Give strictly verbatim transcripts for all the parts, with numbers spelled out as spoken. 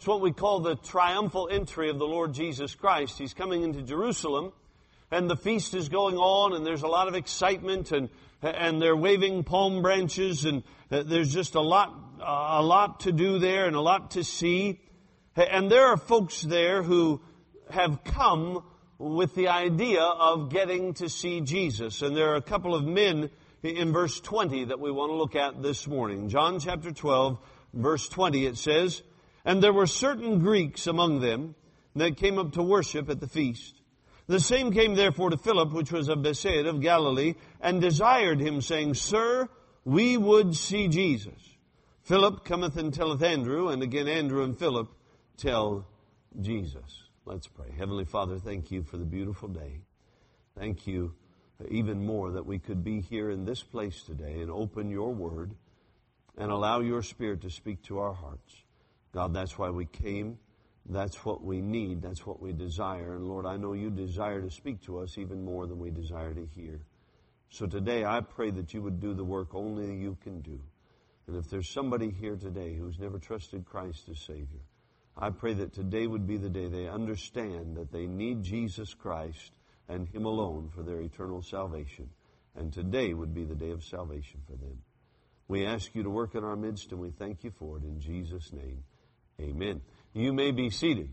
It's what we call the triumphal entry of the Lord Jesus Christ. He's coming into Jerusalem, and the feast is going on, and there's a lot of excitement, and and they're waving palm branches, and there's just a lot, a lot to do there and a lot to see. And there are folks there who have come with the idea of getting to see Jesus. And there are a couple of men in verse twenty that we want to look at this morning. John chapter twelve, verse twenty, it says, "And there were certain Greeks among them that came up to worship at the feast. The same came therefore to Philip, which was of Bethsaida of Galilee, and desired him, saying, Sir, we would see Jesus. Philip cometh and telleth Andrew, and again Andrew and Philip tell Jesus." Let's pray. Heavenly Father, thank you for the beautiful day. Thank you even more that we could be here in this place today and open your word and allow your Spirit to speak to our hearts. God, that's why we came. That's what we need. That's what we desire. And Lord, I know you desire to speak to us even more than we desire to hear. So today I pray that you would do the work only you can do. And if there's somebody here today who's never trusted Christ as Savior, I pray that today would be the day they understand that they need Jesus Christ and Him alone for their eternal salvation. And today would be the day of salvation for them. We ask you to work in our midst, and we thank you for it in Jesus' name. Amen. You may be seated.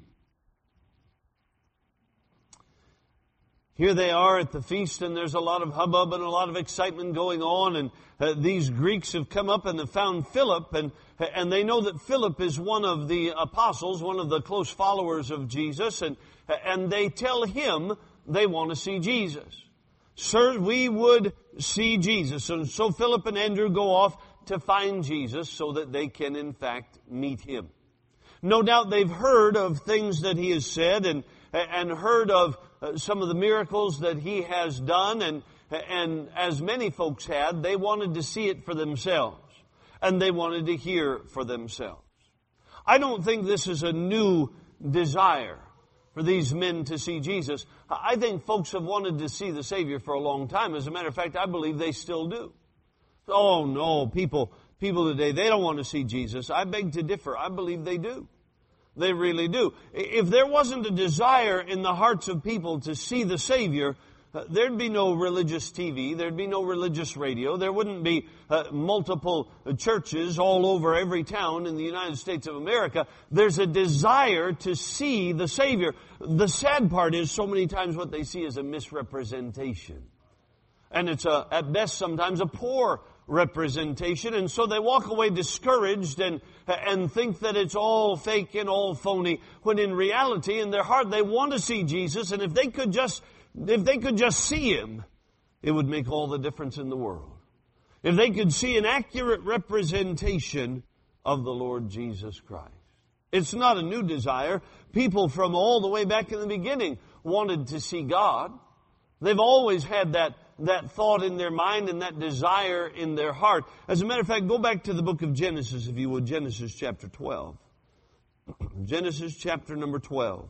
Here they are at the feast, and there's a lot of hubbub and a lot of excitement going on, and uh, these Greeks have come up and have found Philip, and and they know that Philip is one of the apostles, one of the close followers of Jesus, and and they tell him they want to see Jesus. Sir, we would see Jesus. And so Philip and Andrew go off to find Jesus so that they can in fact meet Him. No doubt they've heard of things that He has said, and and heard of uh, some of the miracles that He has done, and and as many folks had, they wanted to see it for themselves, and they wanted to hear for themselves. I don't think this is a new desire for these men to see Jesus. I think folks have wanted to see the Savior for a long time. As a matter of fact, I believe they still do. Oh no, people people today, they don't want to see Jesus. I beg to differ. I believe they do. They really do. If there wasn't a desire in the hearts of people to see the Savior, uh, there'd be no religious T V, there'd be no religious radio, there wouldn't be uh, multiple churches all over every town in the United States of America. There's a desire to see the Savior. The sad part is so many times what they see is a misrepresentation. And it's a, at best sometimes a poor representation, and so they walk away discouraged and and think that it's all fake and all phony, when in reality in their heart they want to see Jesus, and if they could just if they could just see Him, it would make all the difference in the world. If they could see an accurate representation of the Lord Jesus Christ. It's not a new desire. People from all the way back in the beginning wanted to see God. They've always had that that thought in their mind and that desire in their heart. As a matter of fact, go back to the book of Genesis, if you would, Genesis chapter twelve. Genesis chapter number twelve.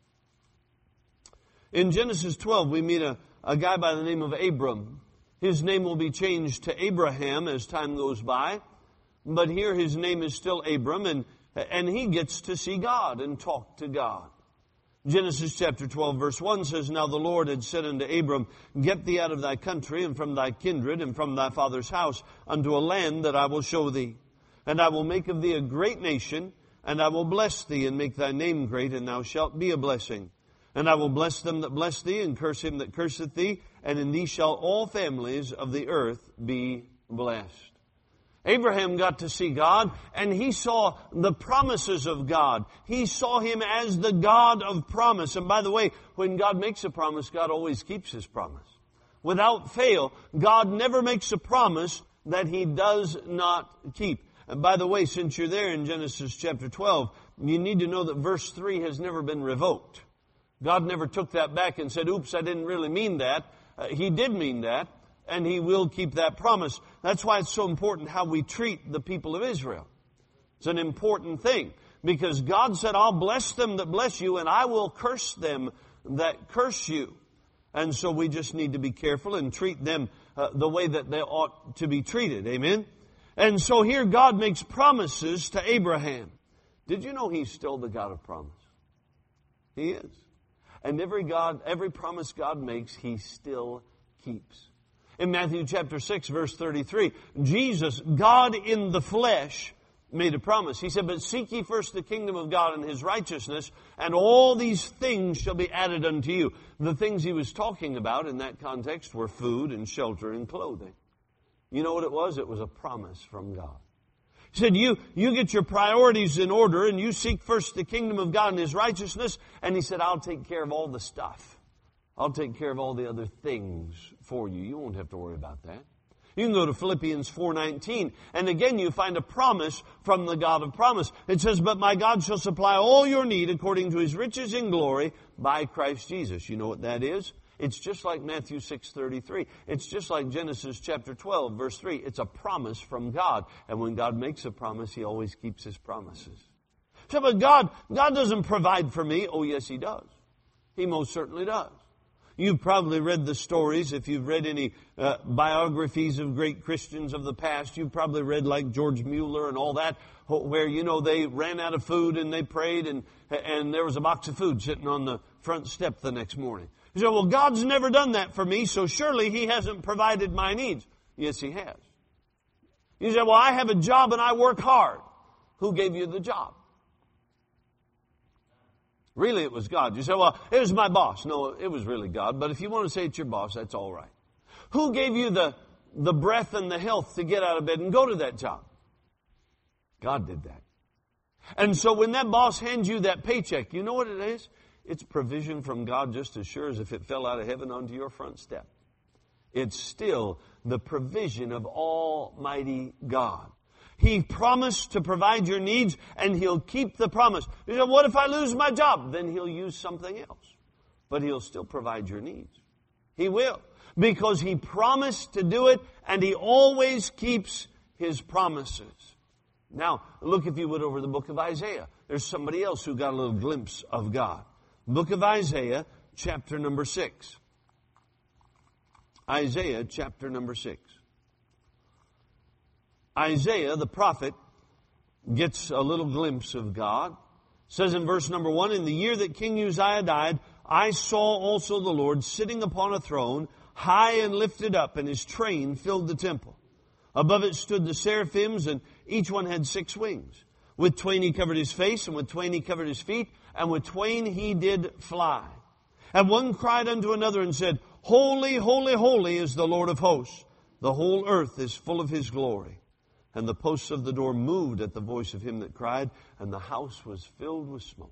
In Genesis twelve, we meet a, a guy by the name of Abram. His name will be changed to Abraham as time goes by, but here his name is still Abram, and, and he gets to see God and talk to God. Genesis chapter twelve verse one says, Now the Lord had said unto Abram, Get thee out of thy country, and from thy kindred, and from thy father's house, unto a land that I will show thee. And I will make of thee a great nation, and I will bless thee, and make thy name great, and thou shalt be a blessing. And I will bless them that bless thee, and curse him that curseth thee, and in thee shall all families of the earth be blessed. Abraham got to see God, and he saw the promises of God. He saw Him as the God of promise. And by the way, when God makes a promise, God always keeps His promise. Without fail, God never makes a promise that He does not keep. And by the way, since you're there in Genesis chapter twelve, you need to know that verse three has never been revoked. God never took that back and said, oops, I didn't really mean that. Uh, he did mean that. And He will keep that promise. That's why it's so important how we treat the people of Israel. It's an important thing. Because God said, I'll bless them that bless you, and I will curse them that curse you. And so we just need to be careful and treat them uh, the way that they ought to be treated. Amen? And so here God makes promises to Abraham. Did you know He's still the God of promise? He is. And every God, every promise God makes, He still keeps. In Matthew chapter six, verse thirty-three, Jesus, God in the flesh, made a promise. He said, but seek ye first the kingdom of God and His righteousness, and all these things shall be added unto you. The things He was talking about in that context were food and shelter and clothing. You know what it was? It was a promise from God. He said, you, you get your priorities in order and you seek first the kingdom of God and His righteousness. And He said, I'll take care of all the stuff. I'll take care of all the other things for you. You won't have to worry about that. You can go to Philippians four nineteen, and again you find a promise from the God of promise. It says, but my God shall supply all your need according to His riches in glory by Christ Jesus. You know what that is? It's just like Matthew six thirty-three. It's just like Genesis chapter twelve, verse three. It's a promise from God. And when God makes a promise, He always keeps His promises. So, but God, God doesn't provide for me. Oh, yes, He does. He most certainly does. You've probably read the stories. If you've read any uh, biographies of great Christians of the past, you've probably read like George Mueller and all that, where, you know, they ran out of food and they prayed and, and there was a box of food sitting on the front step the next morning. You say, well, God's never done that for me, so surely He hasn't provided my needs. Yes, He has. You say, well, I have a job and I work hard. Who gave you the job? Really, it was God. You say, well, it was my boss. No, it was really God. But if you want to say it's your boss, that's all right. Who gave you the, the breath and the health to get out of bed and go to that job? God did that. And so when that boss hands you that paycheck, you know what it is? It's provision from God just as sure as if it fell out of heaven onto your front step. It's still the provision of Almighty God. He promised to provide your needs, and He'll keep the promise. You say, what if I lose my job? Then He'll use something else. But He'll still provide your needs. He will. Because He promised to do it, and He always keeps His promises. Now, look, if you would, over the book of Isaiah. There's somebody else who got a little glimpse of God. Book of Isaiah, chapter number six. Isaiah, chapter number six. Isaiah, the prophet, gets a little glimpse of God. It says in verse number one, in the year that King Uzziah died, I saw also the Lord sitting upon a throne, high and lifted up, and His train filled the temple. Above it stood the seraphims, and each one had six wings. With twain He covered His face, and with twain He covered His feet, and with twain He did fly. And one cried unto another and said, Holy, holy, holy is the Lord of hosts. The whole earth is full of His glory. And the posts of the door moved at the voice of him that cried, and the house was filled with smoke.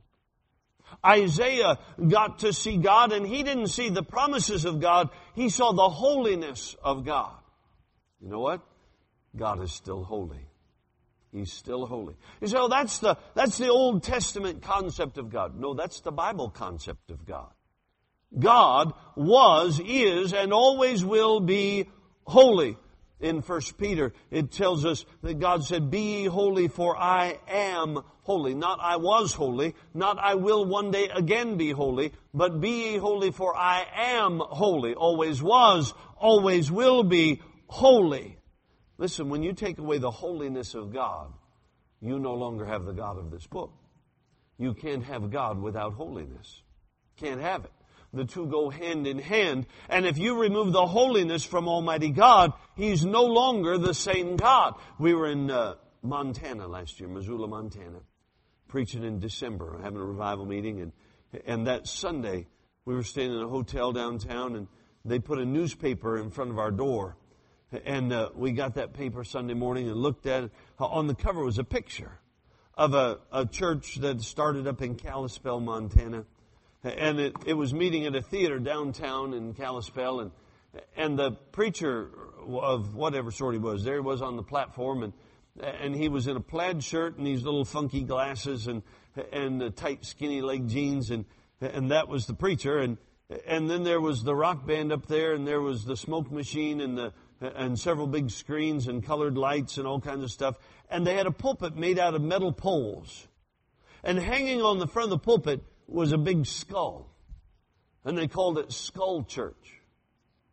Isaiah got to see God, and he didn't see the promises of God. He saw the holiness of God. You know what? God is still holy. He's still holy. You say, oh, that's the, that's the Old Testament concept of God. No, that's the Bible concept of God. God was, is, and always will be holy. In First Peter, it tells us that God said, be ye holy, for I am holy. Not I was holy, not I will one day again be holy, but be ye holy, for I am holy. Always was, always will be holy. Listen, when you take away the holiness of God, you no longer have the God of this book. You can't have God without holiness. Can't have it. The two go hand in hand. And if you remove the holiness from Almighty God, He's no longer the same God. We were in uh, Montana last year, Missoula, Montana, preaching in December, having a revival meeting. And, and that Sunday, we were staying in a hotel downtown, and they put a newspaper in front of our door. And uh, we got that paper Sunday morning and looked at it. On the cover was a picture of a, a church that started up in Kalispell, Montana. And it, it was meeting at a theater downtown in Kalispell, and and the preacher of whatever sort he was, there he was on the platform, and and he was in a plaid shirt and these little funky glasses and and the tight skinny leg jeans, and and that was the preacher, and and then there was the rock band up there, and there was the smoke machine and the and several big screens and colored lights and all kinds of stuff, and they had a pulpit made out of metal poles, and hanging on the front of the pulpit was a big skull. And they called it Skull Church.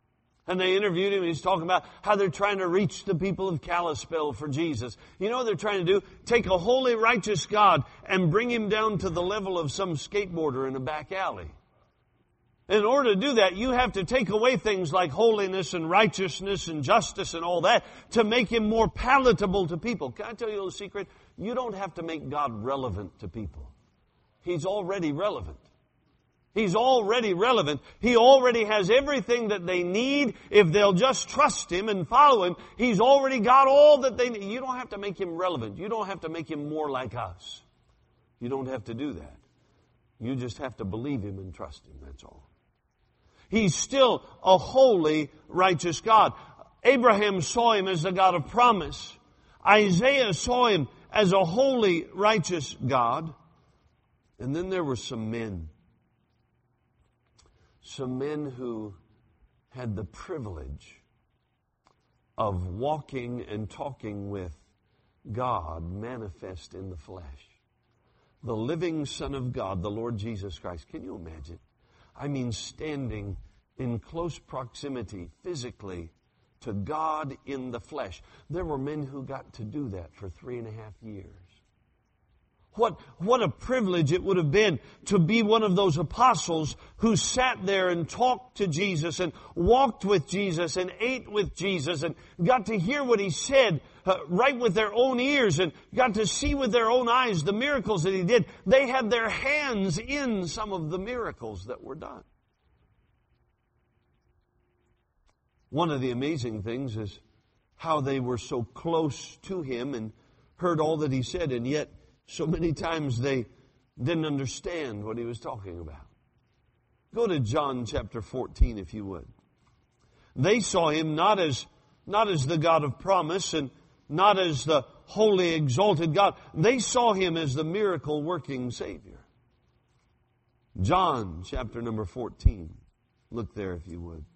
And they interviewed him, and he's talking about how they're trying to reach the people of Kalispell for Jesus. You know what they're trying to do? Take a holy, righteous God and bring him down to the level of some skateboarder in a back alley. In order to do that, you have to take away things like holiness and righteousness and justice and all that to make him more palatable to people. Can I tell you a little secret? You don't have to make God relevant to people. He's already relevant. He's already relevant. He already has everything that they need if they'll just trust him and follow him. He's already got all that they need. You don't have to make him relevant. You don't have to make him more like us. You don't have to do that. You just have to believe him and trust him. That's all. He's still a holy, righteous God. Abraham saw him as the God of promise. Isaiah saw him as a holy, righteous God. And then there were some men. Some men who had the privilege of walking and talking with God manifest in the flesh. The living Son of God, the Lord Jesus Christ. Can you imagine? I mean, standing in close proximity physically to God in the flesh. There were men who got to do that for three and a half years. What, what a privilege it would have been to be one of those apostles who sat there and talked to Jesus and walked with Jesus and ate with Jesus and got to hear what he said uh, right with their own ears and got to see with their own eyes the miracles that he did. They had their hands in some of the miracles that were done. One of the amazing things is how they were so close to him and heard all that he said, and yet so many times they didn't understand what he was talking about. Go to John chapter fourteen, if you would. They saw him not as, not as the God of promise and not as the holy, exalted God. They saw him as the miracle-working Savior. John chapter number fourteen. Look there, if you would.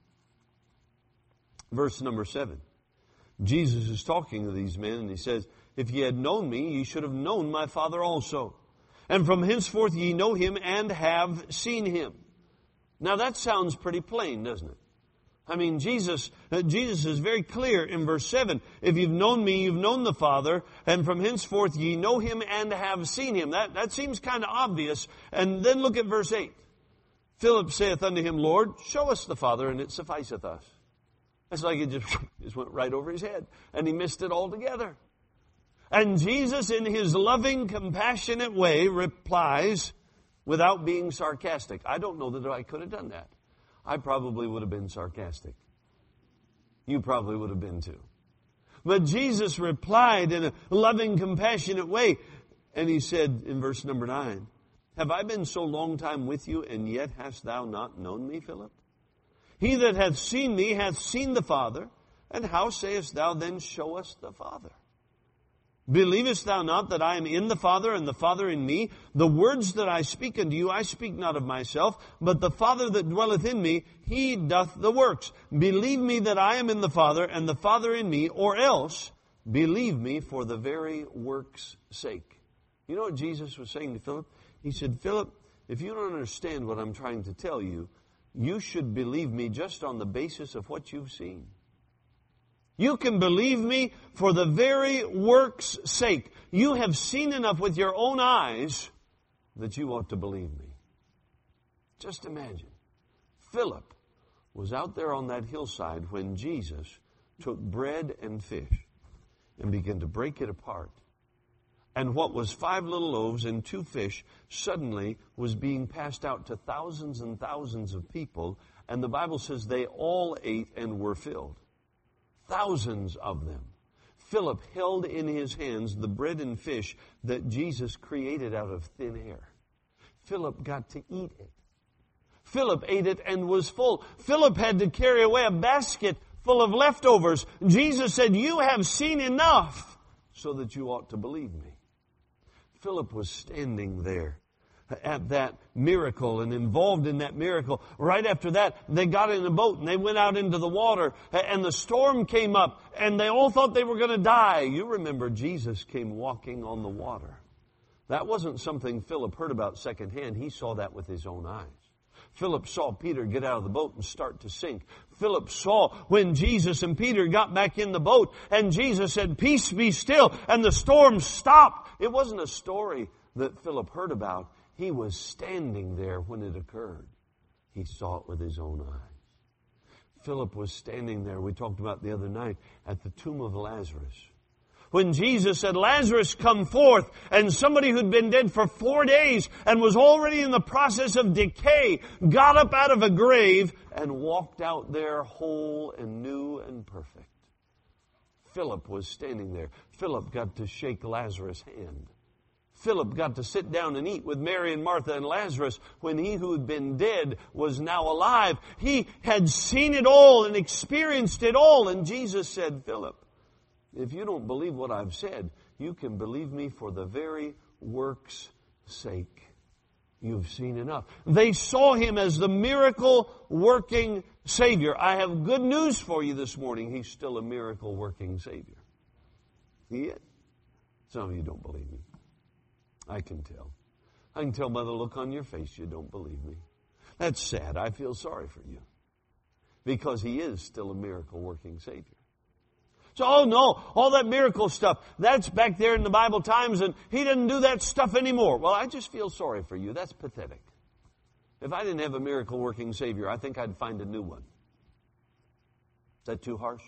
Verse number seven. Jesus is talking to these men, and he says, "If ye had known me, ye should have known my Father also. And from henceforth ye know him and have seen him." Now that sounds pretty plain, doesn't it? I mean, Jesus, uh, Jesus is very clear in verse seven. If you've known me, you've known the Father, and from henceforth ye know him and have seen him. That, that seems kind of obvious. And then look at verse eight. Philip saith unto him, "Lord, show us the Father, and it sufficeth us." It's like it just, just went right over his head, and he missed it altogether. And Jesus, in his loving, compassionate way, replies without being sarcastic. I don't know that I could have done that. I probably would have been sarcastic. You probably would have been too. But Jesus replied in a loving, compassionate way. And he said in verse number nine, "Have I been so long time with you, and yet hast thou not known me, Philip? He that hath seen me hath seen the Father. And how sayest thou then, show us the Father? Believest thou not that I am in the Father, and the Father in me? The words that I speak unto you, I speak not of myself, but the Father that dwelleth in me, he doth the works. Believe me that I am in the Father, and the Father in me, or else believe me for the very works' sake." You know what Jesus was saying to Philip? He said, "Philip, if you don't understand what I'm trying to tell you, you should believe me just on the basis of what you've seen. You can believe me for the very work's sake. You have seen enough with your own eyes that you ought to believe me." Just imagine. Philip was out there on that hillside when Jesus took bread and fish and began to break it apart. And what was five little loaves and two fish suddenly was being passed out to thousands and thousands of people. And the Bible says they all ate and were filled. Thousands of them. Philip held in his hands the bread and fish that Jesus created out of thin air. Philip got to eat it. Philip ate it and was full. Philip had to carry away a basket full of leftovers. Jesus said, "You have seen enough so that you ought to believe me." Philip was standing there at that miracle and involved in that miracle. Right after that, they got in a boat and they went out into the water, and the storm came up and they all thought they were going to die. You remember Jesus came walking on the water. That wasn't something Philip heard about secondhand. He saw that with his own eyes. Philip saw Peter get out of the boat and start to sink. Philip saw when Jesus and Peter got back in the boat, and Jesus said, "Peace, be still," and the storm stopped. It wasn't a story that Philip heard about. He was standing there when it occurred. He saw it with his own eyes. Philip was standing there, we talked about the other night, at the tomb of Lazarus. When Jesus said, "Lazarus, come forth," and somebody who'd been dead for four days and was already in the process of decay got up out of a grave and walked out there whole and new and perfect. Philip was standing there. Philip got to shake Lazarus' hand. Philip got to sit down and eat with Mary and Martha and Lazarus when he who had been dead was now alive. He had seen it all and experienced it all. And Jesus said, "Philip, if you don't believe what I've said, you can believe me for the very work's sake. You've seen enough." They saw him as the miracle-working Savior. I have good news for you this morning. He's still a miracle-working Savior. He is. Some of you don't believe me. I can tell. I can tell by the look on your face you don't believe me. That's sad. I feel sorry for you. Because he is still a miracle-working Savior. So, oh no, all that miracle stuff, that's back there in the Bible times, and he doesn't do that stuff anymore. Well, I just feel sorry for you. That's pathetic. If I didn't have a miracle-working Savior, I think I'd find a new one. Is that too harsh?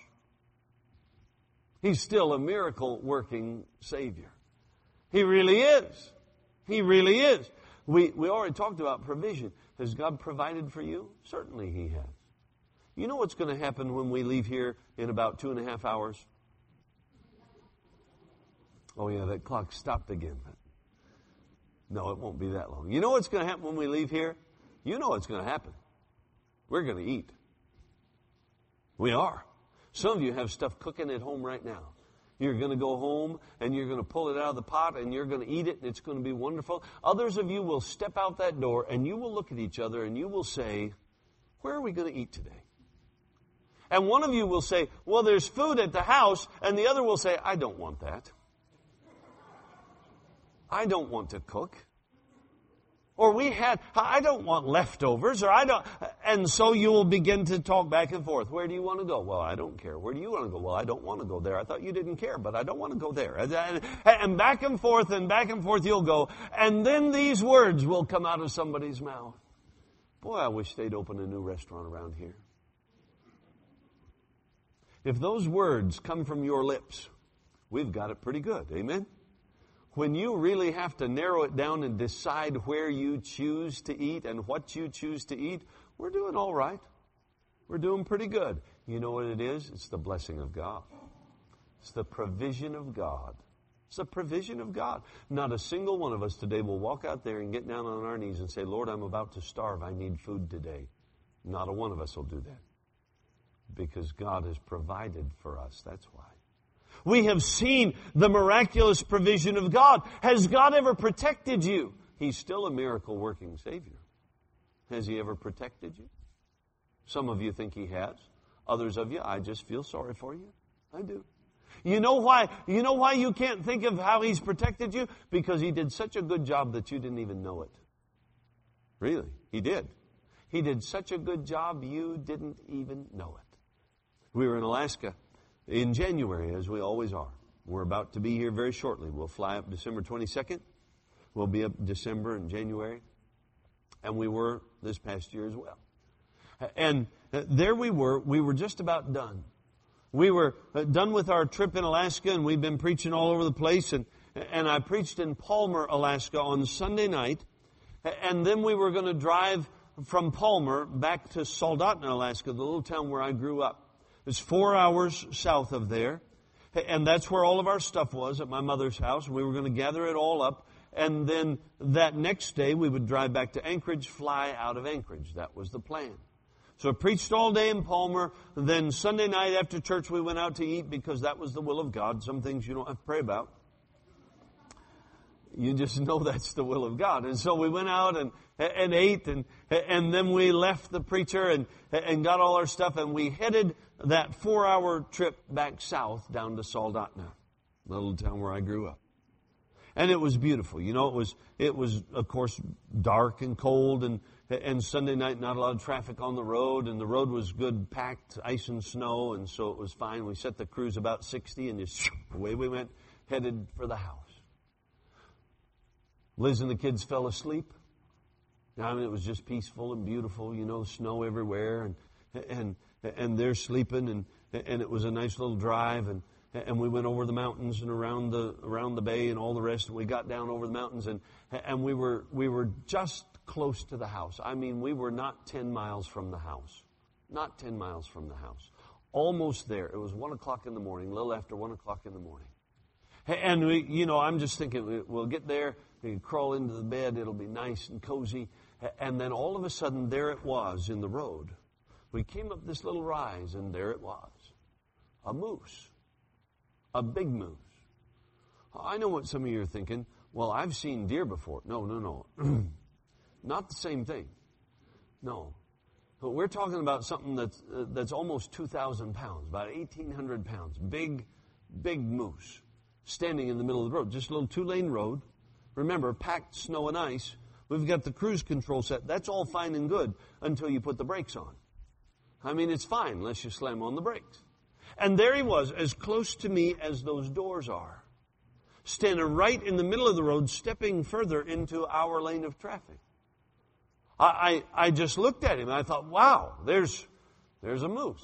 He's still a miracle-working Savior. He really is. He really is. We, we already talked about provision. Has God provided for you? Certainly he has. You know what's going to happen when we leave here in about two and a half hours? Oh yeah, that clock stopped again. No, it won't be that long. You know what's going to happen when we leave here? You know what's going to happen. We're going to eat. We are. Some of you have stuff cooking at home right now. You're going to go home and you're going to pull it out of the pot and you're going to eat it and it's going to be wonderful. Others of you will step out that door and you will look at each other and you will say, "Where are we going to eat today?" And one of you will say, "Well, there's food at the house," and the other will say, "I don't want that. I don't want to cook." Or we had, "I don't want leftovers," or I don't, and so you will begin to talk back and forth. "Where do you want to go?" "Well, I don't care." "Where do you want to go?" "Well, I don't want to go there." "I thought you didn't care, but I don't want to go there." And back and forth and back and forth you'll go. And then these words will come out of somebody's mouth. "Boy, I wish they'd open a new restaurant around here." If those words come from your lips, we've got it pretty good. Amen? When you really have to narrow it down and decide where you choose to eat and what you choose to eat, we're doing all right. We're doing pretty good. You know what it is? It's the blessing of God. It's the provision of God. It's the provision of God. Not a single one of us today will walk out there and get down on our knees and say, "Lord, I'm about to starve. I need food today." Not a one of us will do that. Because God has provided for us. That's why. We have seen the miraculous provision of God. Has God ever protected you? He's still a miracle-working Savior. Has he ever protected you? Some of you think he has. Others of you, I just feel sorry for you. I do. You know why? You know why you can't think of how he's protected you? Because he did such a good job that you didn't even know it. Really, he did. He did such a good job you didn't even know it. We were in Alaska in January, as we always are. We're about to be here very shortly. We'll fly up December twenty-second. We'll be up December and January. And we were this past year as well. And there we were. We were just about done. We were done with our trip in Alaska, and we've been preaching all over the place. And, and I preached in Palmer, Alaska on Sunday night. And then we were going to drive from Palmer back to Soldotna, Alaska, the little town where I grew up. It's four hours south of there. And that's where all of our stuff was, at my mother's house. We were going to gather it all up. And then that next day, we would drive back to Anchorage, fly out of Anchorage. That was the plan. So I preached all day in Palmer. Then Sunday night after church, we went out to eat because that was the will of God. Some things you don't have to pray about. You just know that's the will of God. And so we went out and and ate, and and then we left the preacher and and got all our stuff, and we headed that four-hour trip back south down to Soldotna, the little town where I grew up. And it was beautiful. You know, it was, it was, of course, dark and cold, and, and Sunday night, not a lot of traffic on the road, and the road was good, packed, ice and snow, and so it was fine. We set the cruise about sixty, and just away we went, headed for the house. Liz and the kids fell asleep. I mean, it was just peaceful and beautiful, you know, snow everywhere, and and and they're sleeping, and and it was a nice little drive, and and we went over the mountains and around the around the bay and all the rest, and we got down over the mountains, and and we were we were just close to the house. I mean, we were not ten miles from the house, not ten miles from the house, almost there. It was one o'clock in the morning, a little after one o'clock in the morning, and we, you know, I'm just thinking we'll get there. We can crawl into the bed. It'll be nice and cozy. And then all of a sudden, there it was in the road. We came up this little rise, and there it was. A moose. A big moose. I know what some of you are thinking. Well, I've seen deer before. No, no, no. Not the same thing. No. But we're talking about something that's, uh, that's almost two thousand pounds, about eighteen hundred pounds. Big, big moose. Standing in the middle of the road. Just a little two-lane road. Remember, packed snow and ice. We've got the cruise control set. That's all fine and good until you put the brakes on. I mean, it's fine unless you slam on the brakes. And there he was, as close to me as those doors are, standing right in the middle of the road, stepping further into our lane of traffic. I, I, I just looked at him and I thought, wow, there's, there's a moose.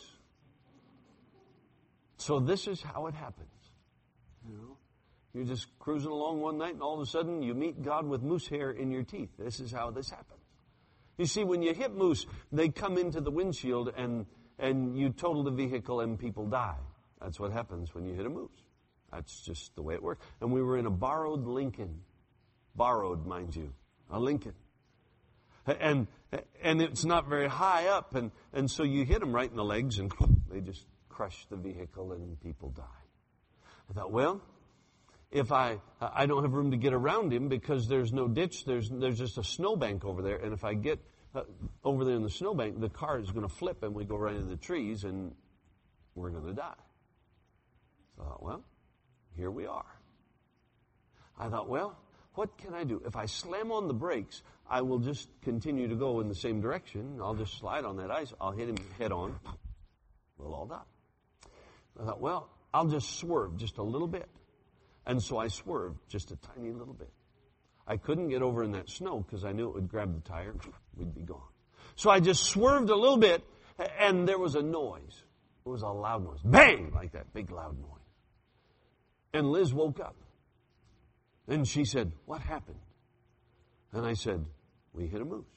So this is how it happens. You know? You're just cruising along one night, and all of a sudden you meet God with moose hair in your teeth. This is how this happens. You see, when you hit moose, they come into the windshield, and and you total the vehicle, and people die. That's what happens when you hit a moose. That's just the way it works. And we were in a borrowed Lincoln. Borrowed, mind you. A Lincoln. And and it's not very high up, and, and so you hit them right in the legs, and they just crush the vehicle, and people die. I thought, well, if I I don't have room to get around him because there's no ditch, there's there's just a snowbank over there, and if I get uh, over there in the snowbank, the car is going to flip and we go right into the trees and we're going to die. So I thought, well, here we are. I thought, well, what can I do? If I slam on the brakes, I will just continue to go in the same direction. I'll just slide on that ice. I'll hit him head on. We'll all die. I thought, well, I'll just swerve just a little bit. And so I swerved just a tiny little bit. I couldn't get over in that snow because I knew it would grab the tire. We'd be gone. So I just swerved a little bit, and there was a noise. It was a loud noise. Bang! Like that big loud noise. And Liz woke up. And she said, what happened? And I said, we hit a moose.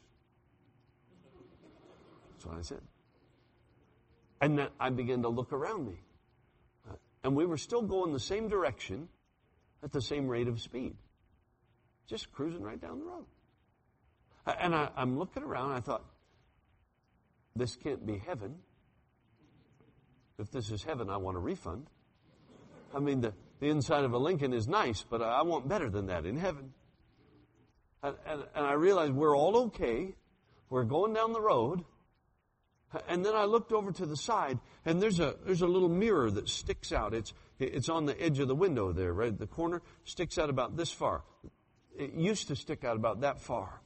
That's what I said. And then I began to look around me. Uh, and we were still going the same direction at the same rate of speed. Just cruising right down the road. Uh, and I, I'm looking around, I thought, this can't be heaven. If this is heaven, I want a refund. I mean, the, the inside of a Lincoln is nice, but I want better than that in heaven. And, and, and I realized we're all okay. We're going down the road. And then I looked over to the side, and there's a there's a little mirror that sticks out. It's it's on the edge of the window there, right at the corner. Sticks out about this far. It used to stick out about that far.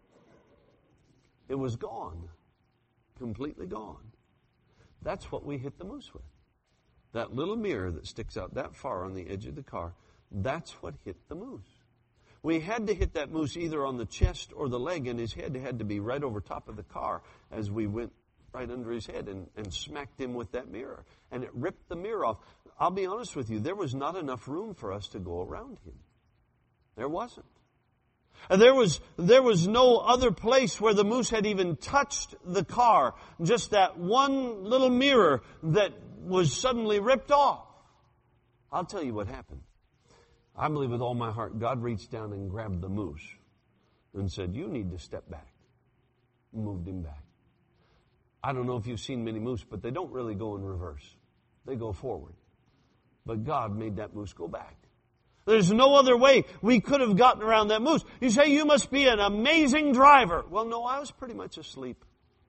It was gone. Completely gone. That's what we hit the moose with. That little mirror that sticks out that far on the edge of the car, that's what hit the moose. We had to hit that moose either on the chest or the leg, and his head had to be right over top of the car as we went right under his head and, and smacked him with that mirror. And it ripped the mirror off. I'll be honest with you, there was not enough room for us to go around him. There wasn't. And there was, there was no other place where the moose had even touched the car. Just that one little mirror that was suddenly ripped off. I'll tell you what happened. I believe with all my heart, God reached down and grabbed the moose and said, you need to step back. Moved him back. I don't know if you've seen many moose, but they don't really go in reverse. They go forward. But God made that moose go back. There's no other way we could have gotten around that moose. You say, you must be an amazing driver. Well, no, I was pretty much asleep.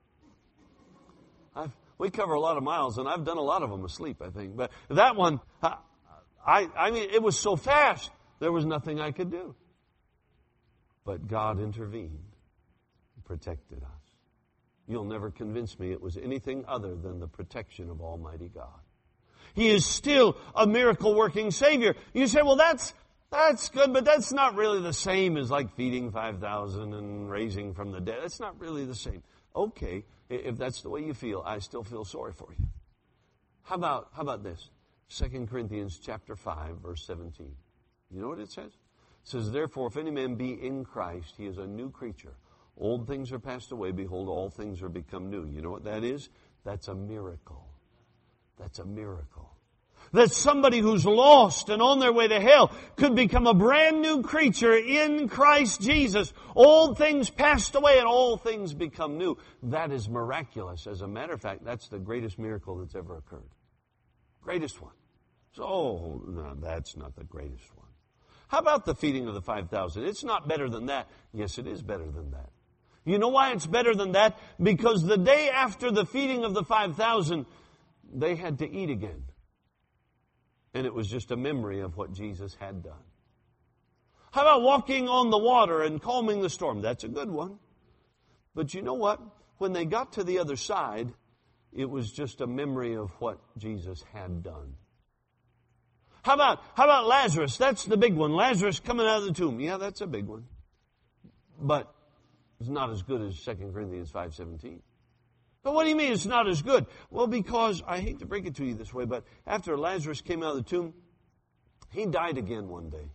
I've, we cover a lot of miles, and I've done a lot of them asleep, I think. But that one, I, I mean, it was so fast. There was nothing I could do. But God intervened and protected us. You'll never convince me it was anything other than the protection of Almighty God. He is still a miracle-working Savior. You say, well, that's that's good, but that's not really the same as like feeding five thousand and raising from the dead. That's not really the same. Okay, if that's the way you feel, I still feel sorry for you. How about how about this? Second Corinthians chapter five, verse seventeen. You know what it says? It says, therefore, if any man be in Christ, he is a new creature. Old things are passed away. Behold, all things are become new. You know what that is? That's a miracle. That's a miracle. That somebody who's lost and on their way to hell could become a brand new creature in Christ Jesus. Old things passed away and all things become new. That is miraculous. As a matter of fact, that's the greatest miracle that's ever occurred. Greatest one. So, no, that's not the greatest one. How about the feeding of the five thousand? It's not better than that. Yes, it is better than that. You know why it's better than that? Because the day after the feeding of the five thousand, they had to eat again. And it was just a memory of what Jesus had done. How about walking on the water and calming the storm? That's a good one. But you know what? When they got to the other side, it was just a memory of what Jesus had done. How about, how about Lazarus? That's the big one. Lazarus coming out of the tomb. Yeah, that's a big one. But it's not as good as Second Corinthians five seventeen. But what do you mean it's not as good? Well, because, I hate to break it to you this way, but after Lazarus came out of the tomb, he died again one day.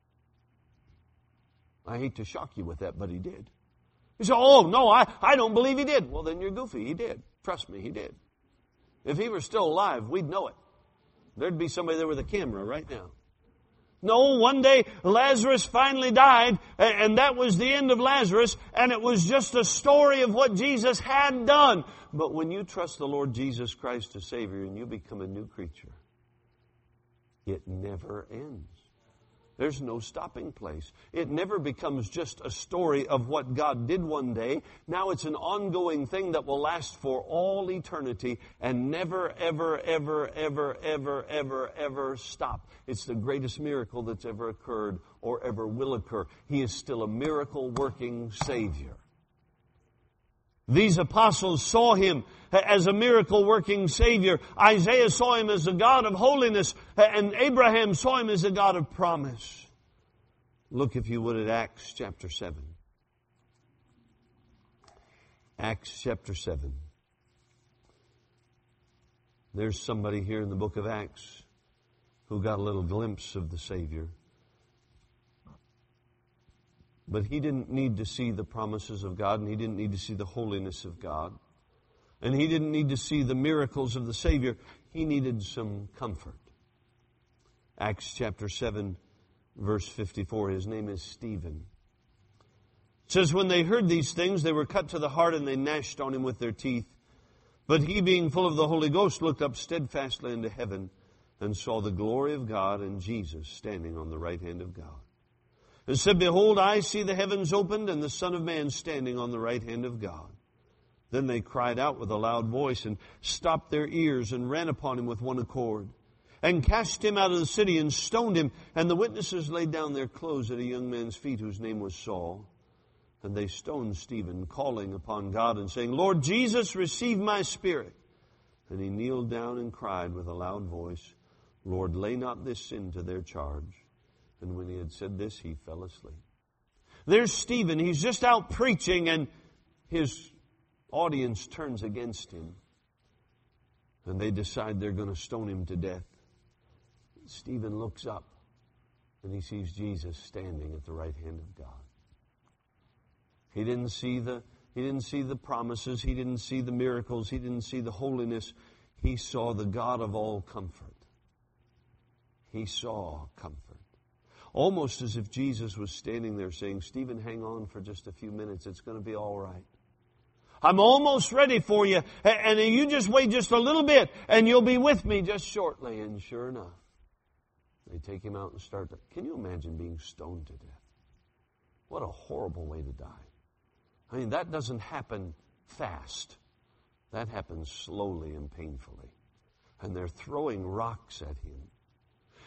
I hate to shock you with that, but he did. You say, oh, no, I, I don't believe he did. Well, then you're goofy. He did. Trust me, he did. If he were still alive, we'd know it. There'd be somebody there with a camera right now. No, one day Lazarus finally died, and that was the end of Lazarus, and it was just a story of what Jesus had done. But when you trust the Lord Jesus Christ as Savior and you become a new creature, it never ends. There's no stopping place. It never becomes just a story of what God did one day. Now it's an ongoing thing that will last for all eternity and never, ever, ever, ever, ever, ever, ever stop. It's the greatest miracle that's ever occurred or ever will occur. He is still a miracle-working Savior. These apostles saw him as a miracle-working Savior. Isaiah saw him as a God of holiness, and Abraham saw him as a God of promise. Look, if you would, at Acts chapter seven. Acts chapter seven. There's somebody here in the book of Acts who got a little glimpse of the Savior. But he didn't need to see the promises of God, and he didn't need to see the holiness of God. And he didn't need to see the miracles of the Savior. He needed some comfort. Acts chapter seven, verse fifty-four. His name is Stephen. It says, when they heard these things, they were cut to the heart, and they gnashed on him with their teeth. But he, being full of the Holy Ghost, looked up steadfastly into heaven and saw the glory of God and Jesus standing on the right hand of God. And said, behold, I see the heavens opened and the Son of Man standing on the right hand of God. Then they cried out with a loud voice and stopped their ears and ran upon him with one accord and cast him out of the city and stoned him. And the witnesses laid down their clothes at a young man's feet whose name was Saul. And they stoned Stephen, calling upon God and saying, Lord Jesus, receive my spirit. And he kneeled down and cried with a loud voice, Lord, lay not this sin to their charge. And when he had said this, he fell asleep. There's Stephen. He's just out preaching, and his audience turns against him. And they decide they're going to stone him to death. Stephen looks up, and he sees Jesus standing at the right hand of God. He didn't see the, he didn't see the promises. He didn't see the miracles. He didn't see the holiness. He saw the God of all comfort. He saw comfort. Almost as if Jesus was standing there saying, Stephen, hang on for just a few minutes. It's going to be all right. I'm almost ready for you. And you just wait just a little bit and you'll be with me just shortly. And sure enough, they take him out and start to... Can you imagine being stoned to death? What a horrible way to die. I mean, that doesn't happen fast. That happens slowly and painfully. And they're throwing rocks at him.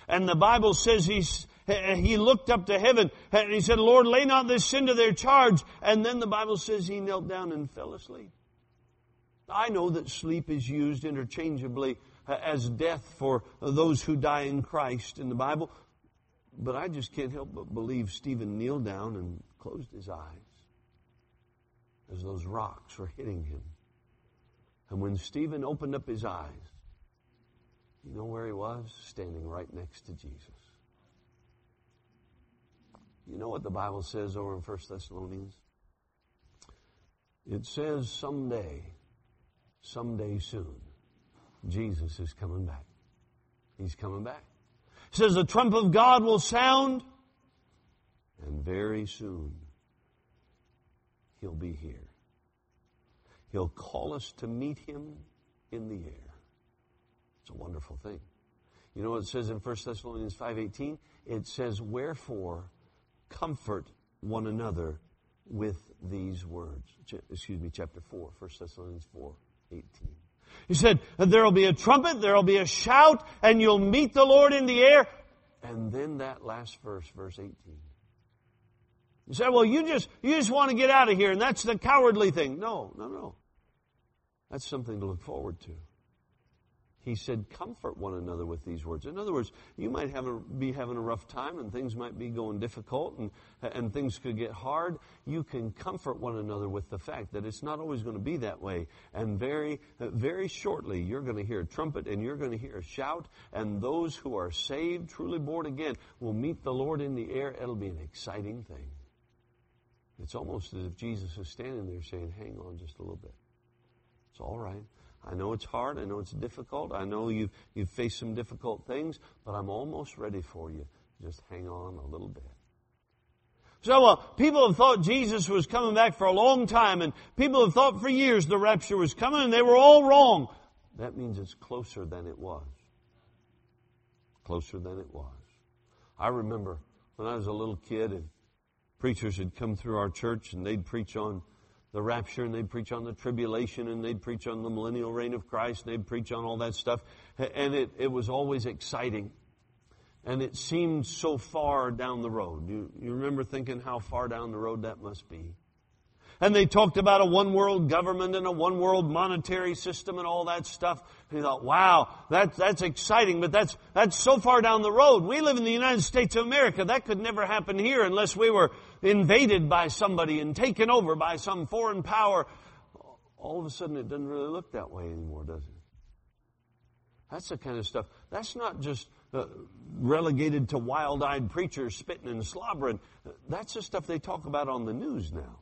And the Bible says he's, he looked up to heaven and he said, Lord, lay not this sin to their charge. And then the Bible says he knelt down and fell asleep. I know that sleep is used interchangeably as death for those who die in Christ in the Bible. But I just can't help but believe Stephen kneeled down and closed his eyes as those rocks were hitting him. And when Stephen opened up his eyes, you know where he was? Standing right next to Jesus. You know what the Bible says over in First Thessalonians? It says someday, someday soon, Jesus is coming back. He's coming back. It says the trump of God will sound, and very soon He'll be here. He'll call us to meet Him in the air. It's a wonderful thing. You know what it says in First Thessalonians five eighteen? It says, wherefore, comfort one another with these words. Ch- excuse me, chapter four, First Thessalonians four eighteen. He said, there will be a trumpet, there will be a shout, and you'll meet the Lord in the air. And then that last verse, verse eighteen. You say, well, you just, you just want to get out of here, and that's the cowardly thing. No, no, no. That's something to look forward to. He said, comfort one another with these words. In other words, you might have a, be having a rough time and things might be going difficult and, and things could get hard. You can comfort one another with the fact that it's not always going to be that way. And very, very shortly, you're going to hear a trumpet and you're going to hear a shout. And those who are saved, truly born again, will meet the Lord in the air. It'll be an exciting thing. It's almost as if Jesus is standing there saying, hang on just a little bit. It's all right. I know it's hard. I know it's difficult. I know you've, you've faced some difficult things, but I'm almost ready for you. Just hang on a little bit. So uh, people have thought Jesus was coming back for a long time, and people have thought for years the rapture was coming, and they were all wrong. That means it's closer than it was. Closer than it was. I remember when I was a little kid, and preachers had come through our church, and they'd preach on the rapture, and they'd preach on the tribulation, and they'd preach on the millennial reign of Christ, and they'd preach on all that stuff. And it, it was always exciting. And it seemed so far down the road. You, you remember thinking how far down the road that must be. And they talked about a one-world government and a one-world monetary system and all that stuff. And you thought, wow, that, that's exciting, but that's, that's so far down the road. We live in the United States of America. That could never happen here unless we were invaded by somebody and taken over by some foreign power. All of a sudden, it doesn't really look that way anymore, does it? That's the kind of stuff. That's not just uh, relegated to wild-eyed preachers spitting and slobbering. That's the stuff they talk about on the news now.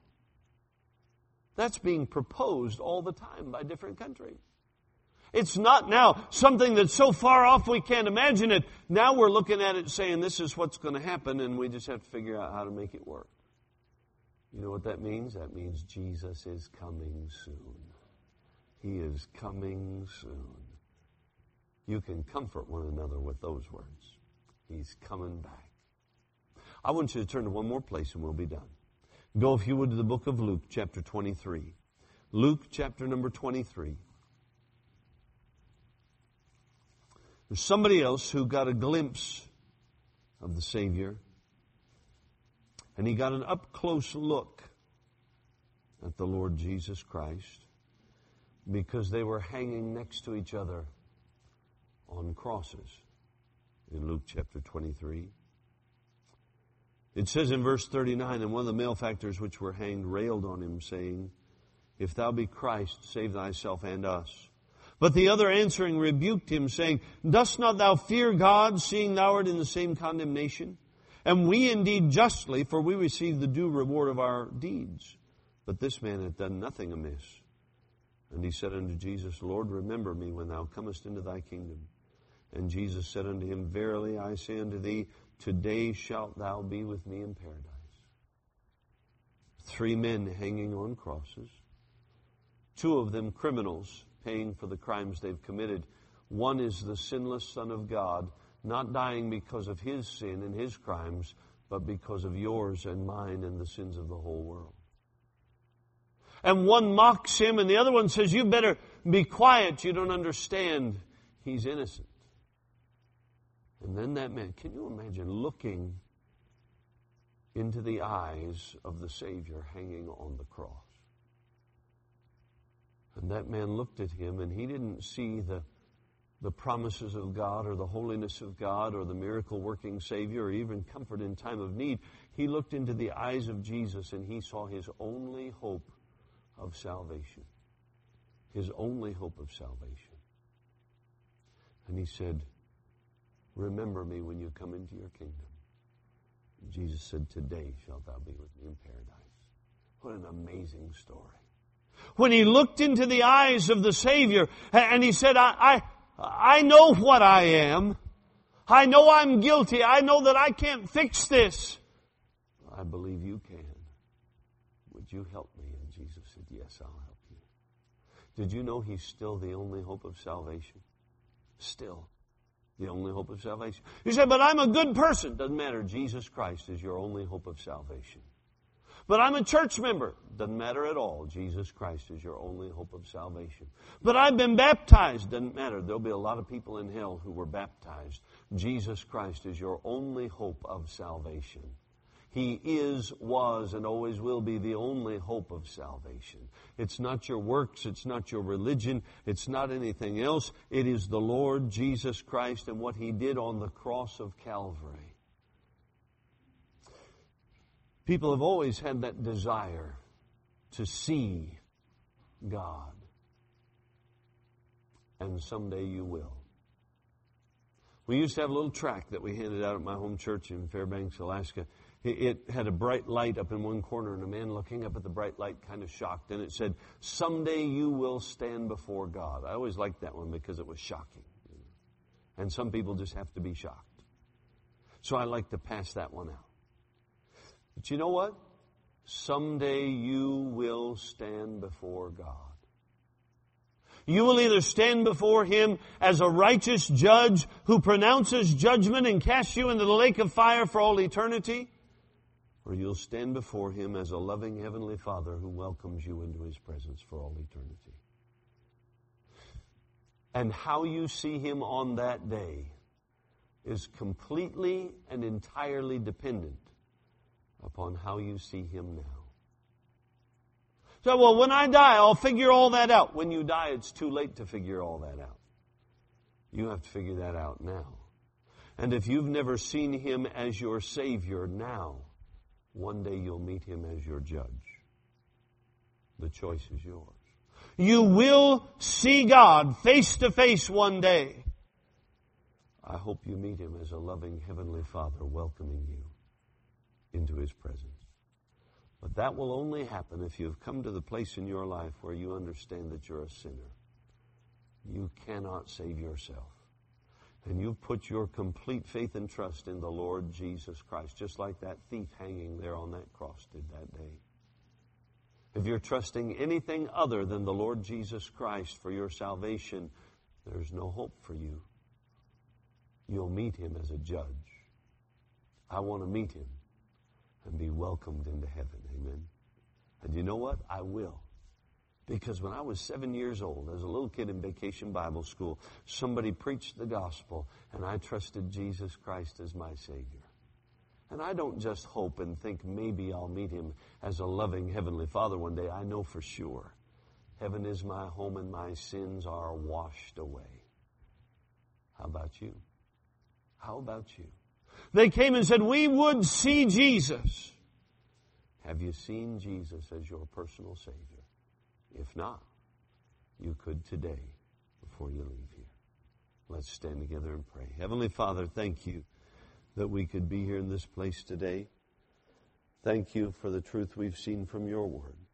That's being proposed all the time by different countries. It's not now something that's so far off we can't imagine it. Now we're looking at it saying this is what's going to happen, and we just have to figure out how to make it work. You know what that means? That means Jesus is coming soon. He is coming soon. You can comfort one another with those words. He's coming back. I want you to turn to one more place and we'll be done. Go, if you would, to the book of Luke, chapter twenty-three. Luke, chapter number twenty-three. There's somebody else who got a glimpse of the Savior, and he got an up-close look at the Lord Jesus Christ because they were hanging next to each other on crosses in Luke chapter twenty-three. It says in verse thirty-nine, and one of the malefactors which were hanged railed on him, saying, If thou be Christ, save thyself and us. But the other answering rebuked him, saying, Dost not thou fear God, seeing thou art in the same condemnation? And we indeed justly, for we receive the due reward of our deeds. But this man hath done nothing amiss. And he said unto Jesus, Lord, remember me when thou comest into thy kingdom. And Jesus said unto him, Verily I say unto thee, today shalt thou be with me in paradise. Three men hanging on crosses. Two of them criminals paying for the crimes they've committed. One is the sinless Son of God, not dying because of his sin and his crimes, but because of yours and mine and the sins of the whole world. And one mocks him, and the other one says, you better be quiet, you don't understand. He's innocent. And then that man, can you imagine looking into the eyes of the Savior hanging on the cross? And that man looked at him, and he didn't see the, the promises of God or the holiness of God or the miracle-working Savior or even comfort in time of need. He looked into the eyes of Jesus, and he saw his only hope of salvation. His only hope of salvation. And he said, remember me when you come into your kingdom. And Jesus said, today shalt thou be with me in paradise. What an amazing story. When he looked into the eyes of the Savior and he said, I, I, I know what I am. I know I'm guilty. I know that I can't fix this. I believe you can. Would you help me? And Jesus said, yes, I'll help you. Did you know he's still the only hope of salvation? Still the only hope of salvation. You say, but I'm a good person. Doesn't matter. Jesus Christ is your only hope of salvation. But I'm a church member. Doesn't matter at all. Jesus Christ is your only hope of salvation. But I've been baptized. Doesn't matter. There'll be a lot of people in hell who were baptized. Jesus Christ is your only hope of salvation. He is, was, and always will be the only hope of salvation. It's not your works. It's not your religion. It's not anything else. It is the Lord Jesus Christ and what He did on the cross of Calvary. People have always had that desire to see God. And someday you will. We used to have a little tract that we handed out at my home church in Fairbanks, Alaska. It had a bright light up in one corner, and a man looking up at the bright light kind of shocked. And it said, someday you will stand before God. I always liked that one because it was shocking. And some people just have to be shocked. So I like to pass that one out. But you know what? Someday you will stand before God. You will either stand before Him as a righteous judge who pronounces judgment and casts you into the lake of fire for all eternity, or you'll stand before Him as a loving Heavenly Father who welcomes you into His presence for all eternity. And how you see Him on that day is completely and entirely dependent upon how you see Him now. So, well, when I die, I'll figure all that out. When you die, it's too late to figure all that out. You have to figure that out now. And if you've never seen Him as your Savior now, one day you'll meet Him as your judge. The choice is yours. You will see God face to face one day. I hope you meet Him as a loving Heavenly Father welcoming you into His presence. But that will only happen if you've come to the place in your life where you understand that you're a sinner. You cannot save yourself. And you've put your complete faith and trust in the Lord Jesus Christ, just like that thief hanging there on that cross did that day. If you're trusting anything other than the Lord Jesus Christ for your salvation, there's no hope for you. You'll meet Him as a judge. I want to meet Him and be welcomed into heaven. Amen. And you know what? I will. Because when I was seven years old, as a little kid in Vacation Bible School, somebody preached the gospel, and I trusted Jesus Christ as my Savior. And I don't just hope and think maybe I'll meet Him as a loving Heavenly Father one day. I know for sure. Heaven is my home and my sins are washed away. How about you? How about you? They came and said, we would see Jesus. Have you seen Jesus as your personal Savior? If not, you could today before you leave here. Let's stand together and pray. Heavenly Father, thank you that we could be here in this place today. Thank you for the truth we've seen from your word.